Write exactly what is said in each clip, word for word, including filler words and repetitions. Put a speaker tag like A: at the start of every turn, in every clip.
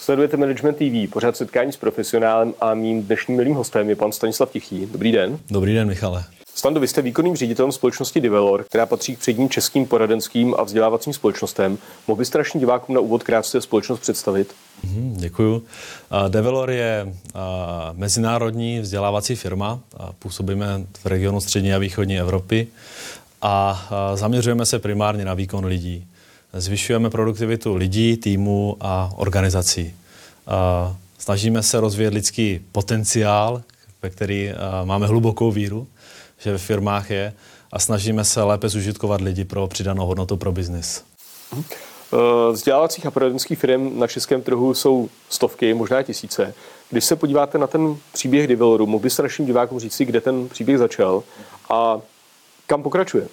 A: Sledujete Management T V, pořád setkání s profesionálem a mým dnešním milým hostem je pan Stanislav Tichý. Dobrý den.
B: Dobrý den, Michale.
A: Stando, vy jste výkonným ředitelem společnosti Develor, která patří k předním českým poradenským a vzdělávacím společnostem. Mohl byste našim divákům na úvod krátce společnost představit?
B: Mm, děkuju. Develor je mezinárodní vzdělávací firma. Působíme v regionu střední a východní Evropy a zaměřujeme se primárně na výkon lidí. Zvyšujeme produktivitu lidí, týmů a organizací. Snažíme se rozvíjet lidský potenciál, ve který máme hlubokou víru, že ve firmách je, a snažíme se lépe zužitkovat lidi pro přidanou hodnotu pro biznis.
A: Vzdělávacích a poradenských firm na českém trhu jsou stovky, možná tisíce. Když se podíváte na ten příběh Develoru, mohl byste našim divákům říci, kde ten příběh začal a kam pokračuje?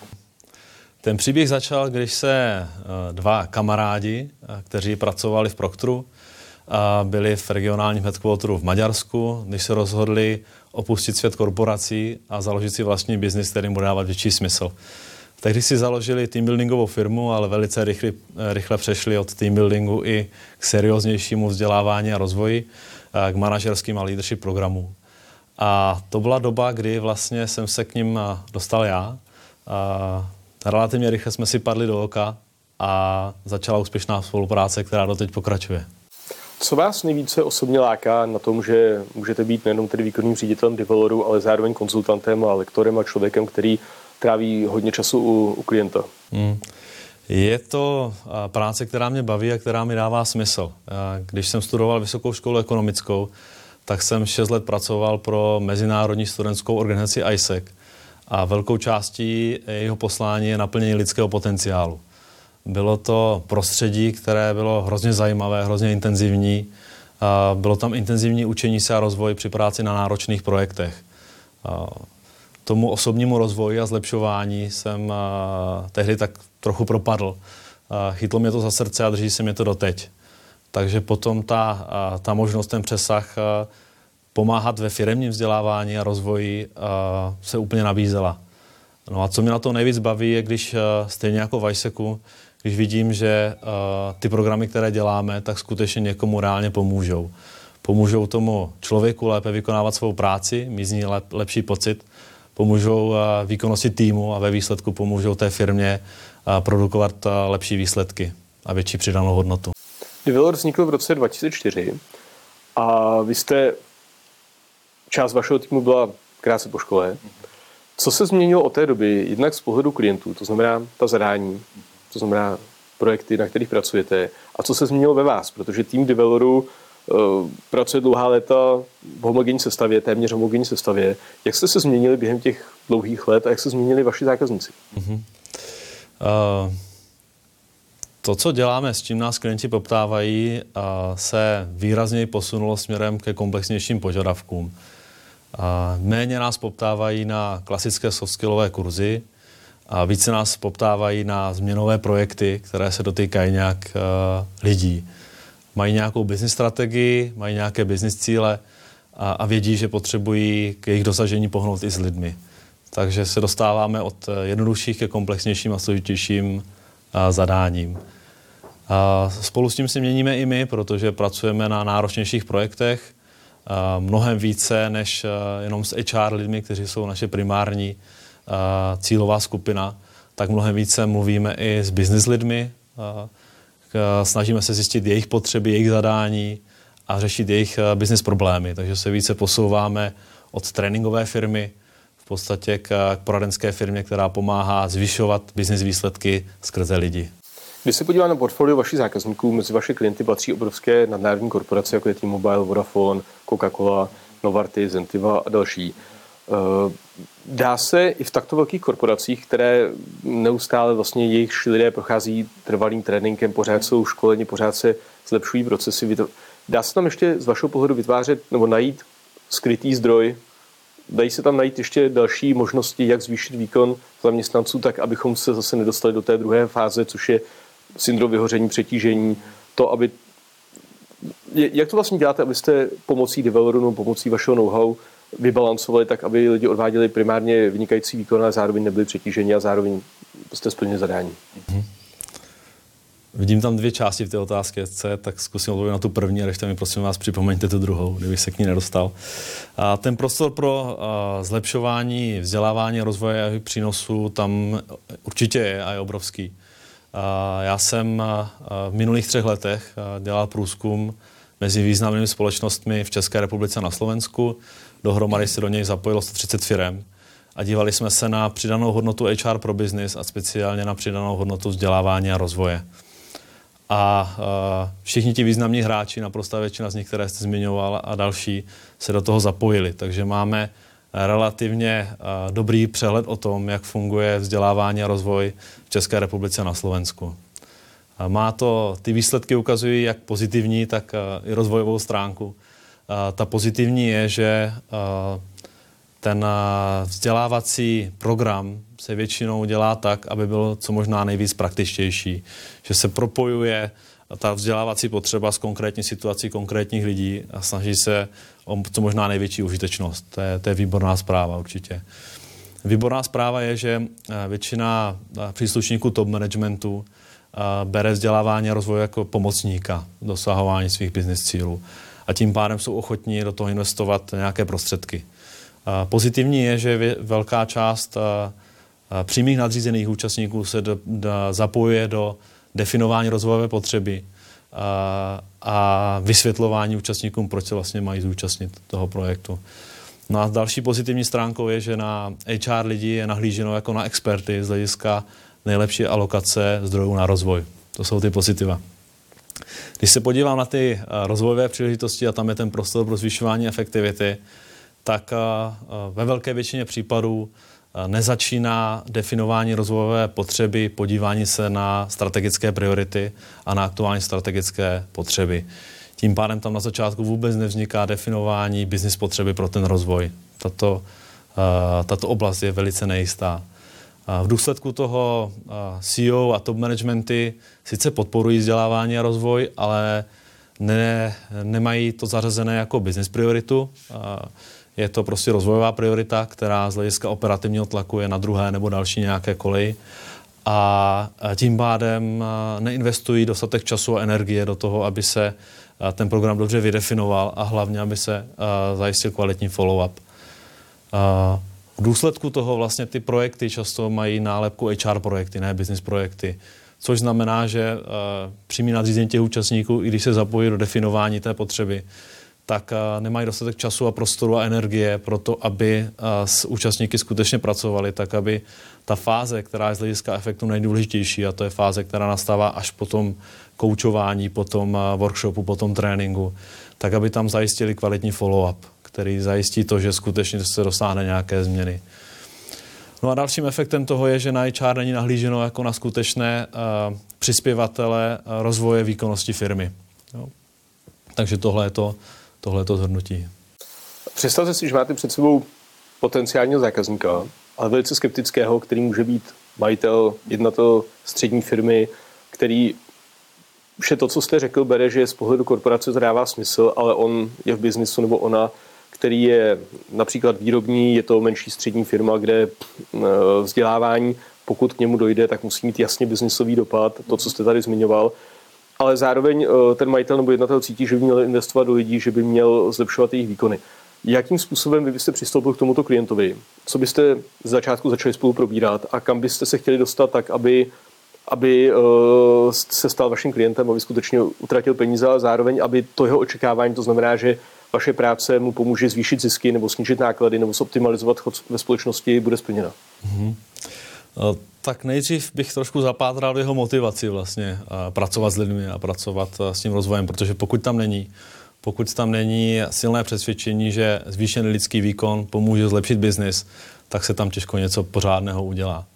B: Ten příběh začal, když se dva kamarádi, kteří pracovali v Procteru, byli v regionálním headquarteru v Maďarsku, když se rozhodli opustit svět korporací a založit si vlastní biznis, který mu dává větší smysl. Tehdy si založili teambuildingovou firmu, ale velice rychle, rychle přešli od teambuildingu i k serióznějšímu vzdělávání a rozvoji, k manažerským a leadership programům. A to byla doba, kdy vlastně jsem se k nim dostal já. A relativně rychle jsme si padli do oka a začala úspěšná spolupráce, která doteď pokračuje.
A: Co vás nejvíce osobně láká na tom, že můžete být nejenom tedy výkonným ředitelem Develoru, ale zároveň konzultantem a lektorem a člověkem, který tráví hodně času u, u klienta?
B: Hmm. Je to práce, která mě baví a která mi dává smysl. Když jsem studoval vysokou školu ekonomickou, tak jsem šest let pracoval pro mezinárodní studentskou organizaci I S E C a velkou částí jeho poslání je naplnění lidského potenciálu. Bylo to prostředí, které bylo hrozně zajímavé, hrozně intenzivní. Bylo tam intenzivní učení se a rozvoj při práci na náročných projektech. Tomu osobnímu rozvoji a zlepšování jsem tehdy tak trochu propadl. Chytlo mě to za srdce a drží se mě to doteď. Takže potom ta, ta možnost, ten přesah pomáhat ve firemním vzdělávání a rozvoji se úplně nabízela. No a co mě na to nejvíc baví, je, když stejně jako v I S E C, když vidím, že uh, ty programy, které děláme, tak skutečně někomu reálně pomůžou. Pomůžou tomu člověku lépe vykonávat svou práci, mít z ní lep, lepší pocit, pomůžou uh, výkonnosti týmu a ve výsledku pomůžou té firmě uh, produkovat uh, lepší výsledky a větší přidanou hodnotu.
A: Develor vznikl v roce dva tisíce čtyři a vy jste, část vašeho týmu byla krátce po škole. Co se změnilo od té doby, jednak z pohledu klientů, to znamená ta zadání, to znamená projekty, na kterých pracujete, a co se změnilo ve vás, protože tým Develoru uh, pracuje dlouhá léta v homogenní sestavě, téměř homogenní sestavě. Jak jste se změnili během těch dlouhých let a jak se změnili vaši zákazníci?
B: Uh-huh. Uh, to, co děláme, s čím nás klienti poptávají, uh, se výrazněji posunulo směrem ke komplexnějším požadavkům. Uh, méně nás poptávají na klasické softskillové kurzy, a více nás poptávají na změnové projekty, které se dotýkají nějak uh, lidí. Mají nějakou business strategii, mají nějaké business cíle a, a vědí, že potřebují k jejich dosažení pohnout i s lidmi. Takže se dostáváme od jednodušších ke komplexnějším a složitějším uh, zadáním. Uh, spolu s tím si měníme i my, protože pracujeme na náročnějších projektech, uh, mnohem více než uh, jenom s H R lidmi, kteří jsou naše primární Uh, cílová skupina, tak mnohem více mluvíme i s business lidmi, uh, k, snažíme se zjistit jejich potřeby, jejich zadání a řešit jejich uh, business problémy. Takže se více posouváme od tréninkové firmy v podstatě k, k poradenské firmě, která pomáhá zvyšovat business výsledky skrze lidi.
A: Když se podívám na portfolio vašich zákazníků, mezi vaše klienty patří obrovské nadnárodní korporace, jako je T-Mobile, Vodafone, Coca-Cola, Novartis, Zentiva a další. Dá se i v takto velkých korporacích, které neustále vlastně jejich lidé prochází trvalým tréninkem, pořád jsou školeni, pořád se zlepšují procesy, dá se tam ještě z vašeho pohledu vytvářet nebo najít skrytý zdroj? Dají se tam najít ještě další možnosti, jak zvýšit výkon zaměstnanců, tak abychom se zase nedostali do té druhé fáze, což je syndrom vyhoření, přetížení, to, aby... Jak to vlastně děláte, abyste pomocí Develoru nebo pomocí vašeho know-how vybalancovali tak, aby lidi odváděli primárně vynikající výkon, ale zároveň nebyli přetíženi a zároveň jste splnili zadání?
B: Vidím tam dvě části v té otázce, tak zkusím odpovědět na tu první, a ještě mi prosím vás připomeňte tu druhou, kdybych se k ní nedostal. A ten prostor pro a, zlepšování, vzdělávání, rozvoje a přínosů tam určitě je a je obrovský. A já jsem a, v minulých třech letech dělal průzkum mezi významnými společnostmi v České republice a na Slovensku. Dohromady se do něj zapojilo sto třicet firem. A dívali jsme se na přidanou hodnotu H R pro business a speciálně na přidanou hodnotu vzdělávání a rozvoje. A uh, všichni ti významní hráči, naprostá většina z nich, které jste zmiňoval, a další, se do toho zapojili. Takže máme relativně uh, dobrý přehled o tom, jak funguje vzdělávání a rozvoj v České republice a na Slovensku. A má to, ty výsledky ukazují jak pozitivní, tak uh, i rozvojovou stránku. Uh, ta pozitivní je, že uh, ten vzdělávací program se většinou dělá tak, aby byl co možná nejvíc praktičtější. Že se propojuje ta vzdělávací potřeba s konkrétní situací konkrétních lidí a snaží se o co možná největší užitečnost. To je, to je výborná zpráva určitě. Výborná zpráva je, že většina příslušníků top managementu bere vzdělávání a rozvoj jako pomocníka v dosahování svých business cílů. A tím pádem jsou ochotní do toho investovat nějaké prostředky. Pozitivní je, že velká část přímých nadřízených účastníků se do, do, zapojuje do definování rozvojové potřeby a, a vysvětlování účastníkům, proč se vlastně mají zúčastnit toho projektu. No a další pozitivní stránkou je, že na H R lidi je nahlíženo jako na experty z hlediska nejlepší alokace zdrojů na rozvoj. To jsou ty pozitiva. Když se podívám na ty rozvojové příležitosti a tam je ten prostor pro zvyšování efektivity, tak ve velké většině případů nezačíná definování rozvojové potřeby podívání se na strategické priority a na aktuální strategické potřeby. Tím pádem tam na začátku vůbec nevzniká definování business potřeby pro ten rozvoj. Tato, tato oblast je velice nejistá. V důsledku toho C E O a top managementy sice podporují vzdělávání a rozvoj, ale ne, nemají to zařazené jako business prioritu. Je to prostě rozvojová priorita, která z hlediska operativního tlaku je na druhé nebo další nějaké koleji. A tím pádem neinvestují dostatek času a energie do toho, aby se ten program dobře vydefinoval a hlavně, aby se zajistil kvalitní follow-up. V důsledku toho vlastně ty projekty často mají nálepku H R projekty, ne business projekty. Což znamená, že přímý nadřízení těch účastníků, i když se zapojí do definování té potřeby, tak nemají dostatek času a prostoru a energie pro to, aby s účastníky skutečně pracovali, tak aby ta fáze, která je z hlediska efektu nejdůležitější, a to je fáze, která nastává až po tom koučování, po tom workshopu, po tom tréninku, tak aby tam zajistili kvalitní follow-up, který zajistí to, že skutečně se dosáhne nějaké změny. No a dalším efektem toho je, že na H R není nahlíženo jako na skutečné uh, přispěvatele uh, rozvoje výkonnosti firmy. Jo. Takže tohle je to, tohle je to shrnutí.
A: Představte si, že máte před sebou potenciálního zákazníka, ale velice skeptického, který může být majitel, jednatel střední firmy, který vše to, co jste řekl, bere, že z pohledu korporace to dává smysl, ale on je v biznisu nebo ona, který je například výrobní, je to menší střední firma, kde vzdělávání, pokud k němu dojde, tak musí mít jasně biznisový dopad, to, co jste tady zmiňoval. Ale zároveň ten majitel nebo jednatel cítí, že by měl investovat do lidí, že by měl zlepšovat jejich výkony. Jakým způsobem vy byste přistoupil k tomuto klientovi? Co byste z začátku začali spolu probírat a kam byste se chtěli dostat tak, aby, aby se stal vaším klientem, aby skutečně utratil peníze, a zároveň, aby to jeho očekávání, to znamená, že vaše práce mu pomůže zvýšit zisky nebo snížit náklady nebo zoptimalizovat chod ve společnosti, bude splněna?
B: Mm-hmm. Tak nejdřív bych trošku zapátral v jeho motivaci vlastně pracovat s lidmi a pracovat s tím rozvojem, protože pokud tam není, pokud tam není silné přesvědčení, že zvýšený lidský výkon pomůže zlepšit biznis, tak se tam těžko něco pořádného udělá.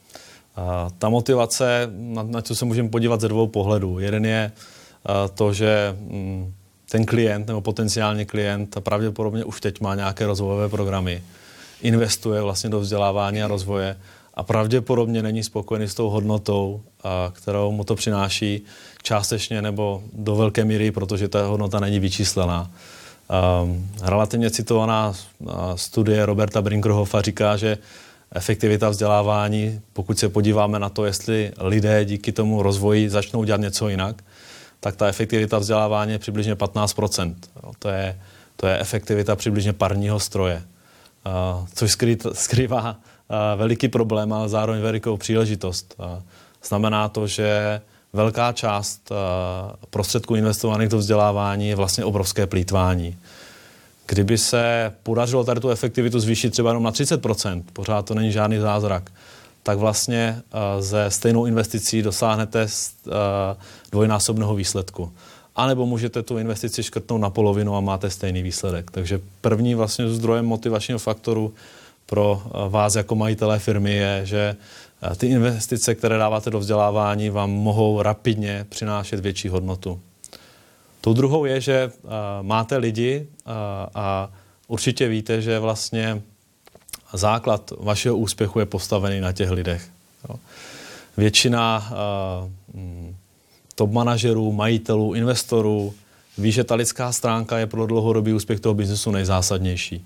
B: Ta motivace, na, na co se můžeme podívat ze dvou pohledů. Jeden je to, že ten klient nebo potenciální klient pravděpodobně už teď má nějaké rozvojové programy, investuje vlastně do vzdělávání a rozvoje a pravděpodobně není spokojený s tou hodnotou, kterou mu to přináší částečně nebo do velké míry, protože ta hodnota není vyčíslená. Relativně citovaná studie Roberta Brinkerhoffa říká, že efektivita vzdělávání, pokud se podíváme na to, jestli lidé díky tomu rozvoji začnou dělat něco jinak, tak ta efektivita vzdělávání je přibližně patnáct procent. To je, to je efektivita přibližně parního stroje, což skrývá veliký problém, ale zároveň velikou příležitost. Znamená to, že velká část prostředků investovaných do vzdělávání je vlastně obrovské plýtvání. Kdyby se podařilo tady tu efektivitu zvýšit třeba jenom na třicet procent, pořád to není žádný zázrak, tak vlastně ze stejnou investicí dosáhnete dvojnásobného výsledku. A nebo můžete tu investici škrtnout na polovinu a máte stejný výsledek. Takže první vlastně zdrojem motivačního faktoru pro vás jako majitelé firmy je, že ty investice, které dáváte do vzdělávání, vám mohou rapidně přinášet větší hodnotu. Tou druhou je, že máte lidi a určitě víte, že vlastně základ vašeho úspěchu je postavený na těch lidech. Většina top manažerů, majitelů, investorů ví, že ta lidská stránka je pro dlouhodobý úspěch toho biznesu nejzásadnější.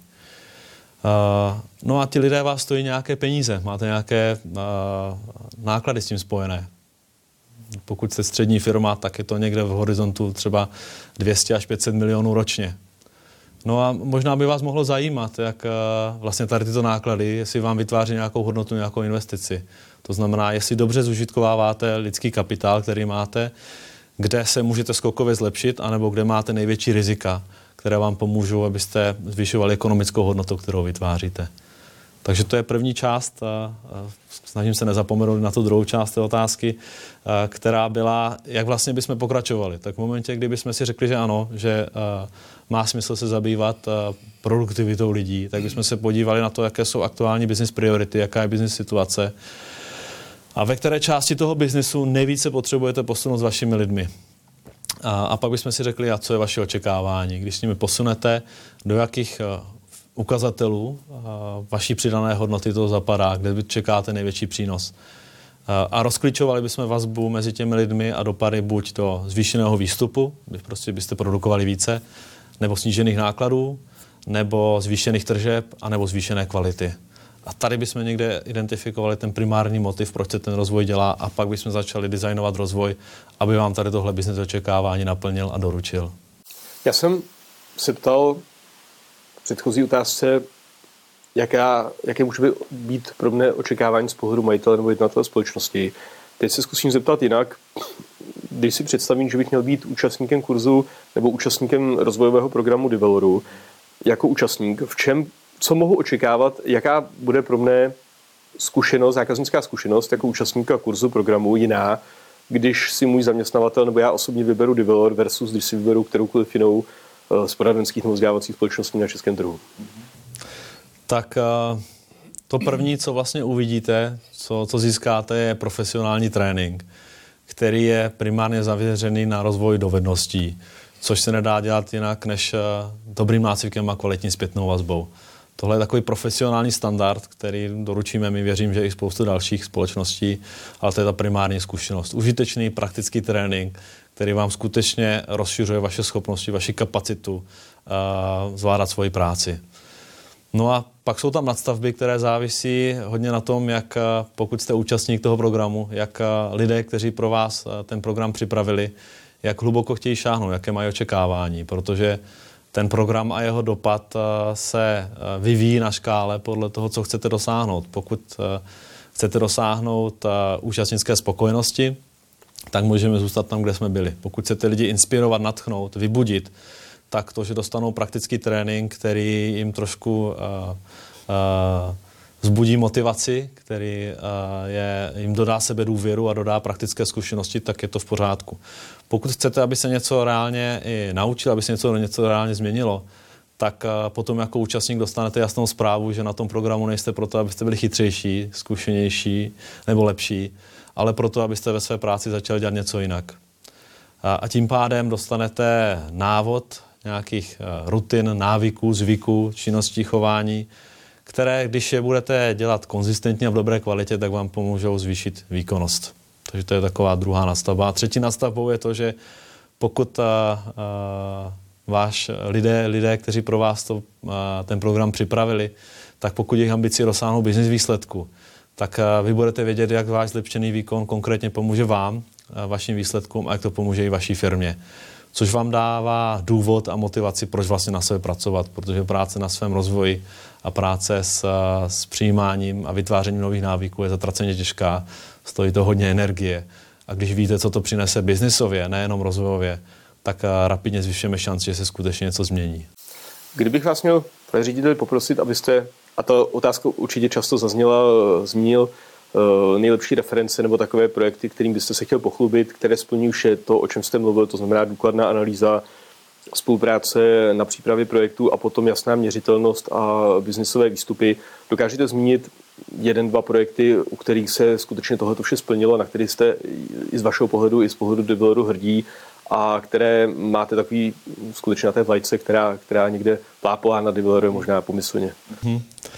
B: No a ti lidé vás stojí nějaké peníze, máte nějaké náklady s tím spojené. Pokud jste střední firma, tak je to někde v horizontu třeba dvě stě až pět set milionů ročně. No a možná by vás mohlo zajímat, jak vlastně tady tyto náklady, jestli vám vytváří nějakou hodnotu, nějakou investici. To znamená, jestli dobře zužitkováváte lidský kapitál, který máte, kde se můžete skokově zlepšit, anebo kde máte největší rizika, které vám pomůžou, abyste zvyšovali ekonomickou hodnotu, kterou vytváříte. Takže to je první část, snažím se nezapomenout na tu druhou část té otázky, která byla, jak vlastně bychom pokračovali. Tak v momentě, kdy bychom si řekli, že ano, že má smysl se zabývat produktivitou lidí, tak bychom se podívali na to, jaké jsou aktuální business priority, jaká je business situace a ve které části toho biznesu nejvíce potřebujete posunout s vašimi lidmi. A, a pak bychom si řekli, a co je vaše očekávání. Když s nimi posunete, do jakých ukazatelů vaší přidané hodnoty to zapadá, kde vy čekáte největší přínos. A rozklíčovali bychom vazbu mezi těmi lidmi a dopady buď do zvýšeného výstupu, kdy prostě byste produkovali více, nebo snížených nákladů, nebo zvýšených tržeb, anebo zvýšené kvality. A tady bychom někde identifikovali ten primární motiv, proč se ten rozvoj dělá, a pak bychom začali designovat rozvoj, aby vám tady tohle business očekávání naplnil a doručil.
A: Já jsem se ptal v předchozí otázce, jaká, jaké může být pro mě očekávání z pohledu majitele nebo jednatele společnosti. Teď se zkusím zeptat jinak. Když si představím, že bych měl být účastníkem kurzu nebo účastníkem rozvojového programu Develoru, jako účastník, v čem, co mohu očekávat, jaká bude pro mě zkušenost, zákaznická zkušenost jako účastníka kurzu programu jiná, když si můj zaměstnavatel nebo já osobně vyberu Develor versus když si vyberu kteroukoliv jinou z poradenských nebo vzdělávacích společností na českém trhu.
B: Tak to první, co vlastně uvidíte, co, co získáte, je profesionální trénink, který je primárně zaměřený na rozvoj dovedností, což se nedá dělat jinak než dobrým nácvikem a kvalitní zpětnou vazbou. Tohle je takový profesionální standard, který doručíme, my věřím, že i spoustu dalších společností, ale to je ta primární zkušenost. Užitečný praktický trénink, který vám skutečně rozšiřuje vaše schopnosti, vaši kapacitu uh, zvládat svoji práci. No a pak jsou tam nadstavby, které závisí hodně na tom, jak pokud jste účastník toho programu, jak lidé, kteří pro vás ten program připravili, jak hluboko chtějí šáhnout, jaké mají očekávání, protože ten program a jeho dopad se vyvíjí na škále podle toho, co chcete dosáhnout. Pokud chcete dosáhnout účastnické spokojenosti, tak můžeme zůstat tam, kde jsme byli. Pokud chcete lidi inspirovat, nadchnout, vybudit, tak to, že dostanou praktický trénink, který jim trošku uh, uh, vzbudí motivaci, který uh, je, jim dodá sebedůvěru a dodá praktické zkušenosti, tak je to v pořádku. Pokud chcete, aby se něco reálně i naučil, aby se něco, něco reálně změnilo, tak uh, potom jako účastník dostanete jasnou zprávu, že na tom programu nejste proto, abyste byli chytřejší, zkušenější nebo lepší, ale proto, abyste ve své práci začali dělat něco jinak. A, a tím pádem dostanete návod nějakých rutin, návyků, zvyků, činností, chování, které, když je budete dělat konzistentně a v dobré kvalitě, tak vám pomůžou zvýšit výkonnost. Takže to je taková druhá nastavba. A třetí nastavbou je to, že pokud a, a, váš lidé, lidé, kteří pro vás to, a, ten program připravili, tak pokud jejich ambicí dosáhnou business výsledku, tak vy budete vědět, jak váš zlepšený výkon konkrétně pomůže vám, vašim výsledkům a jak to pomůže i vaší firmě. Což vám dává důvod a motivaci, proč vlastně na sebe pracovat, protože práce na svém rozvoji a práce s, s přijímáním a vytvářením nových návyků je zatraceně těžká, stojí to hodně energie. A když víte, co to přinese biznisově, nejenom rozvojově, tak rapidně zvyšujeme šanci, že se skutečně něco změní.
A: Kdybych vás měl, pane řediteli, poprosit, abyste, a ta otázka určitě často zazněla, zmínil nejlepší reference nebo takové projekty, kterým byste se chtěl pochlubit, které splní už je to, o čem jste mluvil, to znamená důkladná analýza, spolupráce na přípravě projektů a potom jasná měřitelnost a biznisové výstupy. Dokážete zmínit jeden, dva projekty, u kterých se skutečně tohleto vše splnilo, na který jste i z vašeho pohledu, i z pohledu developeru hrdí a které máte takový skutečně na té vlajce, která, která někde plápolá na developeru možná pomyslně.
B: Hmm.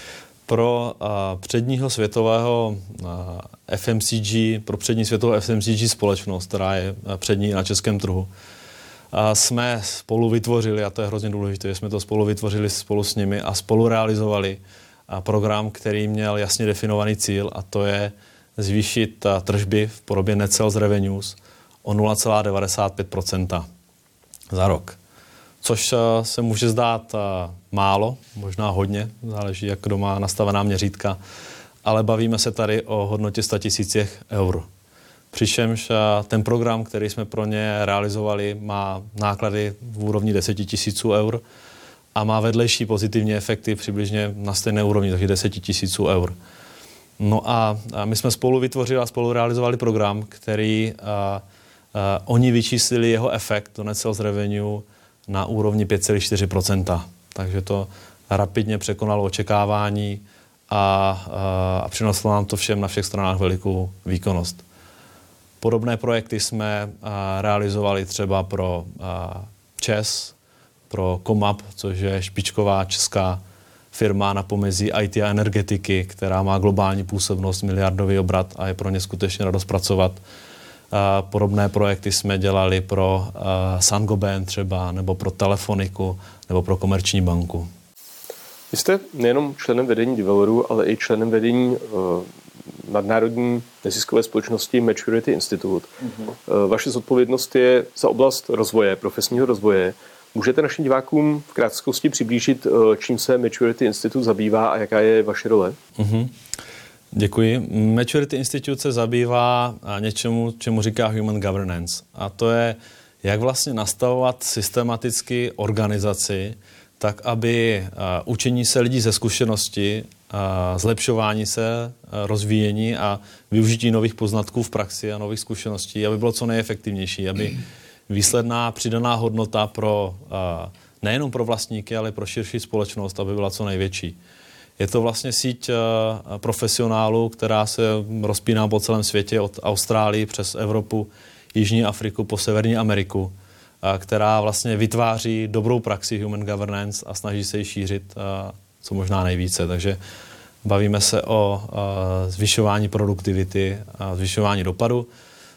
B: Pro uh, předního světového uh, F M C G, pro přední světovou F M C G společnost, která je uh, přední na českém trhu, uh, jsme spolu vytvořili, a to je hrozně důležité, že jsme to spolu vytvořili spolu s nimi a spolu realizovali uh, program, který měl jasně definovaný cíl, a to je zvýšit uh, tržby v podobě net sales revenues o nula celá devadesát pět procenta za rok. Což se může zdát málo, možná hodně, záleží, jak kdo má nastavená měřítka, ale bavíme se tady o hodnotě sto tisících eur. Přičemž ten program, který jsme pro ně realizovali, má náklady v úrovni deset tisíců eur a má vedlejší pozitivní efekty přibližně na stejné úrovni, takže deset tisíců eur. No a my jsme spolu vytvořili a spolu realizovali program, který a, a, oni vyčíslili jeho efekt do net sales revenue na úrovni pět celá čtyři procenta. Takže to rapidně překonalo očekávání a, a, a přineslo nám to všem na všech stranách velikou výkonnost. Podobné projekty jsme a, realizovali třeba pro a, ČES, pro Komap, což je špičková česká firma na pomezí I T a energetiky, která má globální působnost, miliardový obrat a je pro ně skutečně radost pracovat. Uh, podobné projekty jsme dělali pro uh, Saint-Gobain třeba, nebo pro Telefoniku, nebo pro Komerční banku.
A: Vy jste nejenom členem vedení Developeru, ale i členem vedení uh, nadnárodní neziskové společnosti Maturity Institute. Mm-hmm. Uh, vaše zodpovědnost je za oblast rozvoje, profesního rozvoje. Můžete našim divákům v krátkosti přiblížit, uh, čím se Maturity Institute zabývá a jaká je vaše role?
B: Mm-hmm. Děkuji. Maturity Institute se zabývá něčemu, čemu říká human governance. A to je, jak vlastně nastavovat systematicky organizaci, tak aby učení se lidí ze zkušenosti, zlepšování se, rozvíjení a využití nových poznatků v praxi a nových zkušeností, aby bylo co nejefektivnější, aby výsledná přidaná hodnota pro nejenom pro vlastníky, ale pro širší společnost, aby byla co největší. Je to vlastně síť profesionálů, která se rozpíná po celém světě od Austrálii přes Evropu, Jižní Afriku po Severní Ameriku, která vlastně vytváří dobrou praxi human governance a snaží se ji šířit co možná nejvíce. Takže bavíme se o zvyšování produktivity a zvyšování dopadu.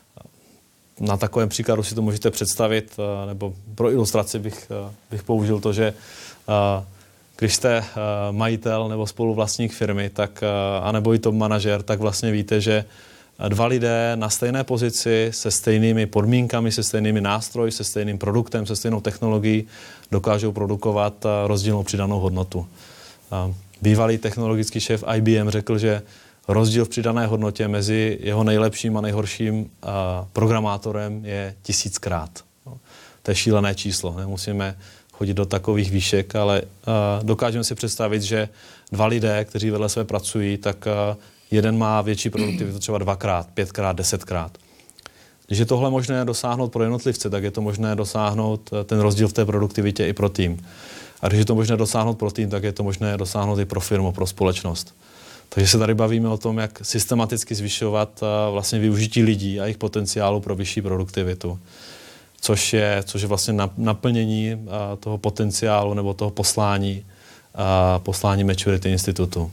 B: Na takovém příkladu si to můžete představit, nebo pro ilustraci bych, bych použil to, že když jste majitel nebo spoluvlastník firmy, tak, anebo i top manažer, tak vlastně víte, že dva lidé na stejné pozici, se stejnými podmínkami, se stejnými nástroji, se stejným produktem, se stejnou technologií dokážou produkovat rozdílnou přidanou hodnotu. Bývalý technologický šéf I B M řekl, že rozdíl v přidané hodnotě mezi jeho nejlepším a nejhorším programátorem je tisíckrát. To je šílené číslo. Nemusíme chodit do takových výšek, ale dokážeme si představit, že dva lidé, kteří vedle sebe pracují, tak jeden má větší produktivitu třeba dvakrát, pětkrát, desetkrát. Když je tohle možné dosáhnout pro jednotlivce, tak je to možné dosáhnout ten rozdíl v té produktivitě i pro tým. A když je to možné dosáhnout pro tým, tak je to možné dosáhnout i pro firmu, pro společnost. Takže se tady bavíme o tom, jak systematicky zvyšovat vlastně využití lidí a jejich potenciálu pro vyšší produktivitu. Což je, což je vlastně naplnění toho potenciálu nebo toho poslání, poslání Maturity Institutu.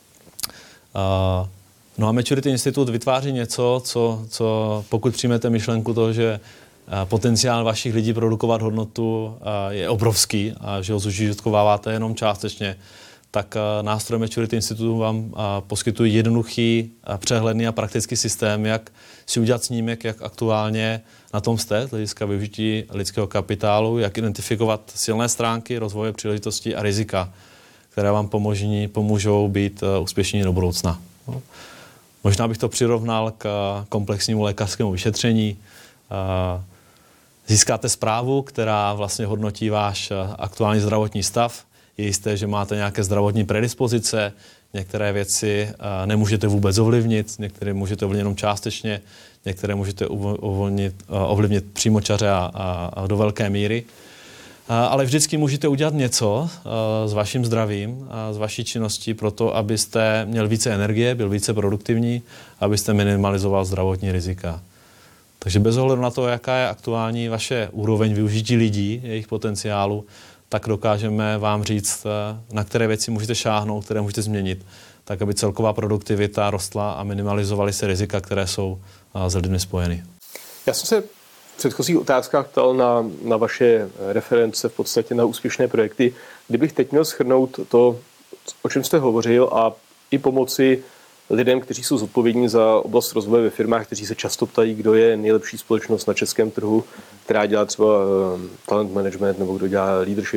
B: No a Maturity Institute vytváří něco, co, co pokud přijmete myšlenku toho, že potenciál vašich lidí produkovat hodnotu je obrovský a že ho zužitkováváte jenom částečně, tak nástroje Maturity Institutu vám poskytují jednoduchý, přehledný a praktický systém, jak si udělat snímek, jak aktuálně na tom jste, z hlediska využití lidského kapitálu, jak identifikovat silné stránky, rozvoje příležitostí a rizika, které vám pomožní, pomůžou být úspěšní do budoucna. No. Možná bych to přirovnal k komplexnímu lékařskému vyšetření. Získáte zprávu, která vlastně hodnotí váš aktuální zdravotní stav. Je jisté, že máte nějaké zdravotní predispozice, některé věci nemůžete vůbec ovlivnit, některé můžete ovlivnit jenom částečně, některé můžete ovlivnit, ovlivnit přímočaře a, a, a do velké míry. Ale vždycky můžete udělat něco s vaším zdravím a s vaší činností pro to, abyste měl více energie, byl více produktivní, abyste minimalizoval zdravotní rizika. Takže bez ohledu na to, jaká je aktuální vaše úroveň využití lidí, jejich potenciálu, tak dokážeme vám říct, na které věci můžete šáhnout, které můžete změnit, tak aby celková produktivita rostla a minimalizovaly se rizika, které jsou s lidmi spojeny.
A: Já jsem se v předchozích otázkách ptal na, na vaše reference, v podstatě na úspěšné projekty. Kdybych teď měl shrnout to, o čem jste hovořil, a i pomoci lidem, kteří jsou zodpovědní za oblast rozvoje ve firmách, kteří se často ptají, kdo je nejlepší společnost na českém trhu, která dělá třeba talent management nebo kdo dělá leadership,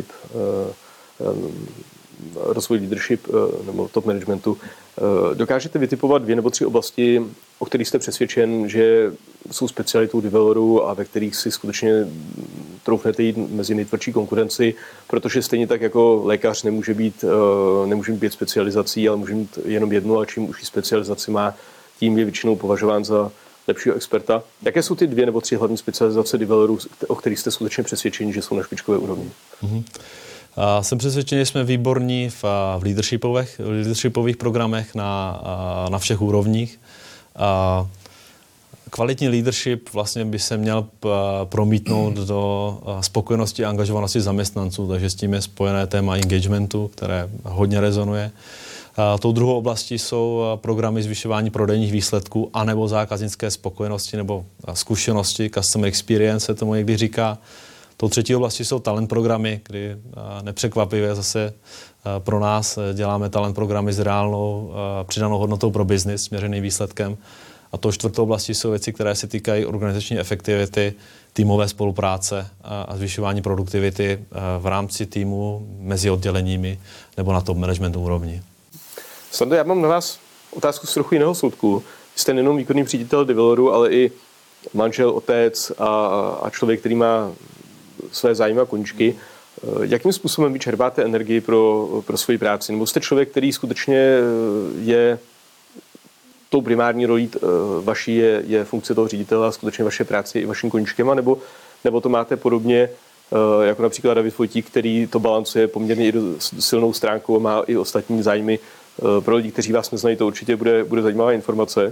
A: rozvoj leadership nebo top managementu. Dokážete vytipovat dvě nebo tři oblasti, o kterých jste přesvědčen, že jsou specialitou developerů a ve kterých si skutečně troufnete jít mezi nejtvrdší konkurenci, protože stejně tak jako lékař nemůže být, nemůže být specializací, ale může mít jenom jednu, a čím užší specializaci má, tím je většinou považován za lepšího experta. Jaké jsou ty dvě nebo tři hlavní specializace developerů, o kterých jste skutečně přesvědčeni, že jsou na špičkové úrovni?
B: Mm-hmm. Uh, jsem přesvědčený, že jsme výborní v, v leadershipových, leadershipových programech na, na všech úrovních. Uh, kvalitní leadership vlastně by se měl promítnout do spokojenosti a angažovanosti zaměstnanců, takže s tím je spojené téma engagementu, které hodně rezonuje. Uh, tou druhou oblastí jsou programy zvyšování prodejních výsledků anebo zákaznické spokojenosti nebo zkušenosti, customer experience se tomu někdy říká. Tou třetí oblastí jsou talent programy, kdy nepřekvapivě zase pro nás děláme talent programy s reálnou přidanou hodnotou pro biznis, směřeným výsledkem. A tou čtvrtou oblastí jsou věci, které se týkají organizační efektivity, týmové spolupráce a zvyšování produktivity v rámci týmu mezi odděleními nebo na top management úrovni.
A: Sando, já mám na vás otázku z trochu jiného soudku. Jste nejenom výkonný ředitel developerů, ale i manžel, otec a, a člověk, který má své zájmy a koníčky. Jakým způsobem vy čerpáte energii pro, pro svoji práci? Nebo jste člověk, který skutečně je tou primární rolí vaší je, je funkce toho ředitele a skutečně vaše práce i vaším koníčkem, nebo, nebo to máte podobně jako například David Vojtík, který to balancuje poměrně i silnou stránkou a má i ostatní zájmy. Pro lidi, kteří vás neznají, to určitě bude, bude zajímavá informace.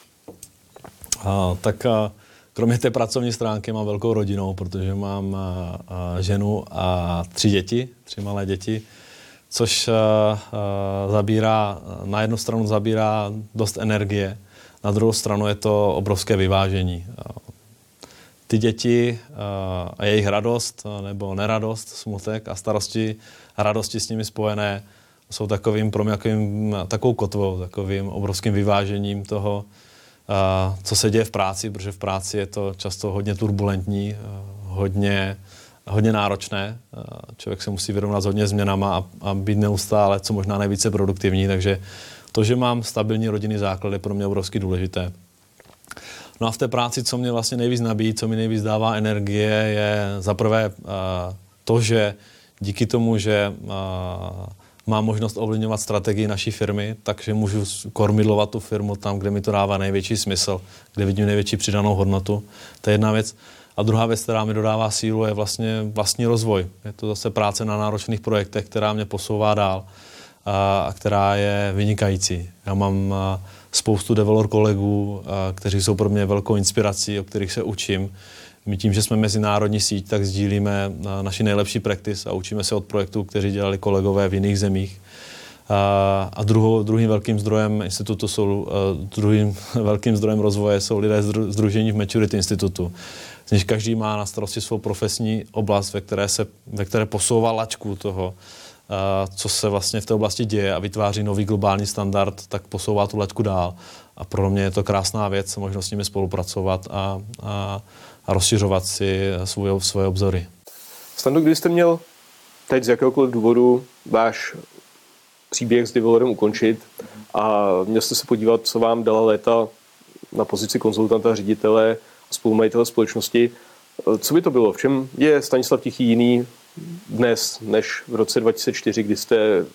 B: A, tak a... Kromě té pracovní stránky mám velkou rodinou, protože mám a, a ženu a tři děti, tři malé děti, což a, a, zabírá, na jednu stranu zabírá dost energie, na druhou stranu je to obrovské vyvážení. A, ty děti a, a jejich radost nebo neradost, smutek a starosti a radosti s nimi spojené jsou takovým pro mě takovým, takovou kotvou, takovým obrovským vyvážením toho, Uh, co se děje v práci, protože v práci je to často hodně turbulentní, uh, hodně, hodně náročné. Uh, člověk se musí vyrovnat s hodně změnama a, a být neustále co možná nejvíce produktivní, takže to, že mám stabilní rodinný základ, je pro mě obrovsky důležité. No a v té práci, co mě vlastně nejvíc nabíjí, co mi nejvíc dává energie, je zaprvé uh, to, že díky tomu, že uh, mám možnost ovlivňovat strategii naší firmy, takže můžu kormidlovat tu firmu tam, kde mi to dává největší smysl, kde vidím největší přidanou hodnotu. To je jedna věc. A druhá věc, která mi dodává sílu, je vlastně vlastní rozvoj. Je to zase práce na náročných projektech, která mě posouvá dál a která je vynikající. Já mám spoustu developer kolegů, kteří jsou pro mě velkou inspirací, o kterých se učím. My tím, že jsme mezinárodní síť, tak sdílíme naši nejlepší practice a učíme se od projektů, kteří dělali kolegové v jiných zemích. A druhou, druhým velkým zdrojem institutu jsou, druhým velkým zdrojem rozvoje jsou lidé sdružení v Maturity Institutu. Z nich každý má na starosti svou profesní oblast, ve které, se, ve které posouvá laťku toho co se vlastně v té oblasti děje a vytváří nový globální standard, tak posouvá tu letku dál. A pro mě je to krásná věc, možnost s nimi spolupracovat a, a, a rozšiřovat si svůj, svoje obzory.
A: Stando, kdybyste měl teď z jakéhokoliv důvodu váš příběh s Developerem ukončit a měl jste se podívat, co vám dala léta na pozici konzultanta, ředitele a spolumajitele společnosti, co by to bylo? V čem je Stanislav Tichý jiný dnes než v roce dva tisíce čtyři, kdy jste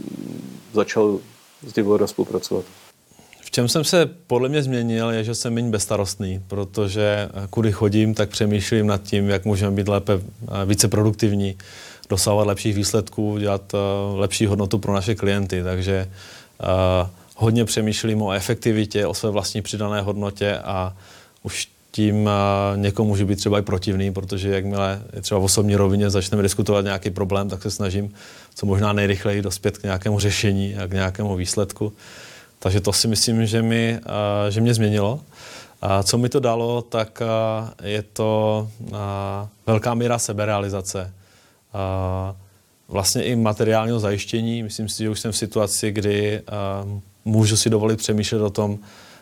A: začal s Developerem spolupracovat?
B: V čem jsem se podle mě změnil, je, že jsem méně bezstarostný, protože kudy chodím, tak přemýšlím nad tím, jak můžeme být lépe, více produktivní, dosahovat lepších výsledků, dělat lepší hodnotu pro naše klienty. Takže uh, hodně přemýšlím o efektivitě, o své vlastní přidané hodnotě a už tím uh, někomu může být třeba i protivný, protože jakmile třeba v osobní rovině začneme diskutovat nějaký problém, tak se snažím co možná nejrychleji dospět k nějakému řešení a k nějakému výsledku. Takže to si myslím, že, mi, uh, že mě změnilo. A co mi to dalo, tak uh, je to uh, velká míra seberealizace. Uh, vlastně i materiálního zajištění. Myslím si, že už jsem v situaci, kdy uh, můžu si dovolit přemýšlet o tom, uh,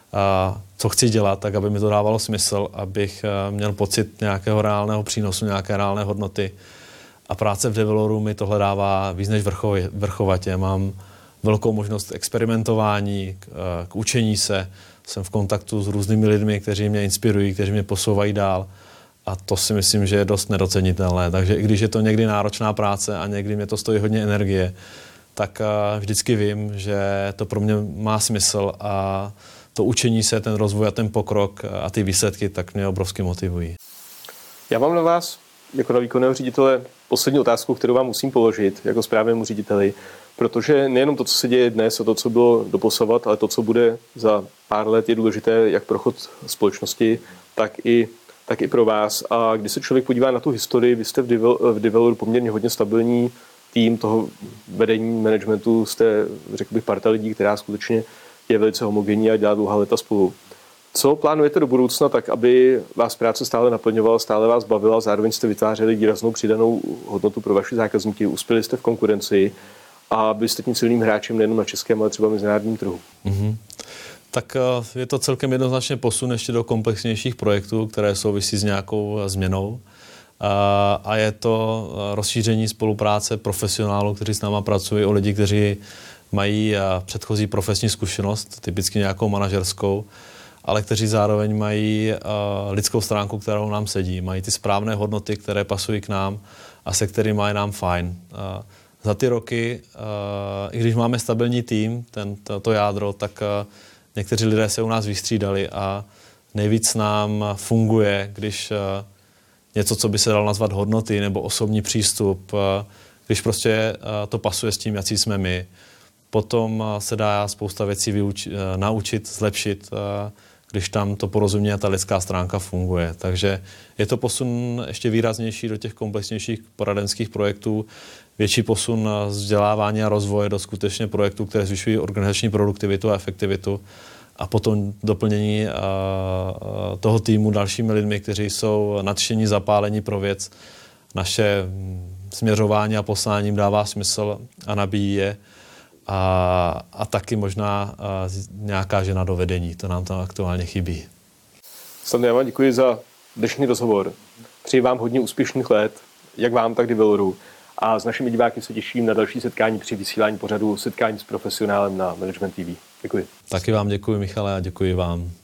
B: co chci dělat, tak aby mi to dávalo smysl, abych uh, měl pocit nějakého reálného přínosu, nějaké reálné hodnoty. A práce v Developeru mi tohle dává víc než vrchově, vrchovatě. Mám velkou možnost experimentování, k, uh, k učení se. Jsem v kontaktu s různými lidmi, kteří mě inspirují, kteří mě posouvají dál. A to si myslím, že je dost nedocenitelné. Takže i když je to někdy náročná práce a někdy mě to stojí hodně energie, tak vždycky vím, že to pro mě má smysl a to učení se, ten rozvoj a ten pokrok a ty výsledky tak mě obrovsky motivují.
A: Já mám na vás, jako na výkonného ředitele, poslední otázku, kterou vám musím položit jako správnému řediteli, protože nejenom to, co se děje dnes a to, co bylo doposavat, ale to, co bude za pár let, je důležité jak pro chod společnosti, tak i tak i pro vás. A když se člověk podívá na tu historii, vy jste v, Devel, v Developeru poměrně hodně stabilní tým toho vedení managementu, jste, řekl bych, parta lidí, která skutečně je velice homogenní a dělá dlouhá léta spolu. Co plánujete do budoucna tak, aby vás práce stále naplňovala, stále vás bavila, zároveň jste vytvářeli výraznou přidanou hodnotu pro vaše zákazníky, uspěli jste v konkurenci a byste tím silným hráčem nejenom na českém, ale třeba mezinárodním trhu?
B: Mm-hmm. Tak je to celkem jednoznačně posun ještě do komplexnějších projektů, které souvisí s nějakou změnou. A je to rozšíření spolupráce profesionálů, kteří s náma pracují, o lidi, kteří mají předchozí profesní zkušenost, typicky nějakou manažerskou, ale kteří zároveň mají lidskou stránku, kterou nám sedí. Mají ty správné hodnoty, které pasují k nám a se kterými je nám fajn. Za ty roky, i když máme stabilní tým, ten, to, to jádro, tak někteří lidé se u nás vystřídali a nejvíc nám funguje, když něco, co by se dalo nazvat hodnoty nebo osobní přístup, když prostě to pasuje s tím, jaký jsme my. Potom se dá spousta věcí vyučit, naučit, zlepšit, když tam to porozumění a ta lidská stránka funguje. Takže je to posun ještě výraznější do těch komplexnějších poradenských projektů, větší posun vzdělávání a rozvoje do skutečně projektů, které zvyšují organizační produktivitu a efektivitu a potom doplnění toho týmu dalšími lidmi, kteří jsou nadšení, zapálení pro věc. Naše směřování a posláním dává smysl a nabíjí je. A, a taky možná a, nějaká žena do vedení. To nám tam aktuálně chybí.
A: Stando, já vám děkuji za dnešní rozhovor. Přeji vám hodně úspěšných let, jak vám, tak Developeru. A s našimi diváky se těším na další setkání při vysílání pořadu Setkání s profesionálem na Management T V. Děkuji.
B: Taky vám děkuji, Michale, a děkuji vám.